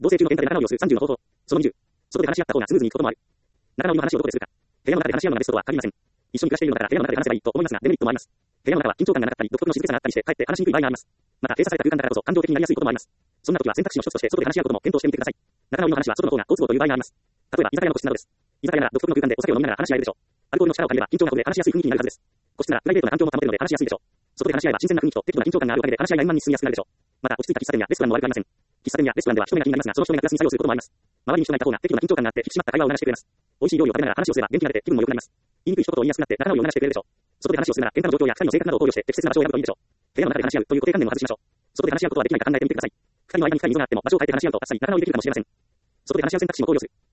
同棲中の現場で仲直りをする30の方法。その20。外で話し合った方がスムーズにいくこともある。仲直りの話をどこでするか。部屋の中で話し合うのがベストとは限りません。一緒に暮らしているのだから部屋の中で話せばいいと思いますが、デメリットもあります。部屋の中は緊張感がなかったり、独特の静けさがあったりして、かえって話しにくい場合があります。また、閉鎖された空間だからこそ感情的になりやすいこともあります。そんな時は選択肢の一つとして外で話し合うことも検討してみてください。仲直りの話は外の方が好都合という場合があります。例えば、居酒屋の個室などです。居酒屋なら独特の空間でお酒を飲みながら話し合えるでしょう。アルコールの力を借りれば緊張がほぐれ話しやすい雰囲気になるはずです。個室ならプライベートな環境も保てるので話しやすいでしょう。外で話し合えば新鮮な雰囲気と適度な緊張感があるおかげで話し合いが円満に進みやすくなるでしょう。また、落ち着いた喫茶店やレストランも悪くありません。喫茶店やレストランでは人目が気になりますが、その人目がプラスに作用することもあります。周りに人がいた方が適度な緊張感があって引き締まった会話を促してくれます。美味しい料理を食べながら話をすれば元気が出て気分も良くなります。言いにくい一言を言いやすくなって仲直りを促してくれるでしょう。外で話をするなら喧嘩の状況や二人の性格などを考慮して適切な場所を選ぶといいでしょう。部屋の中で話し合うという固定観念を外しましょう。外で話し合うことはできないか考えてみてください。二人の間に深い溝があっても場所を変えて話し合うとあっさり仲直りできるかもしれません。外で話し合う選択肢を考慮する。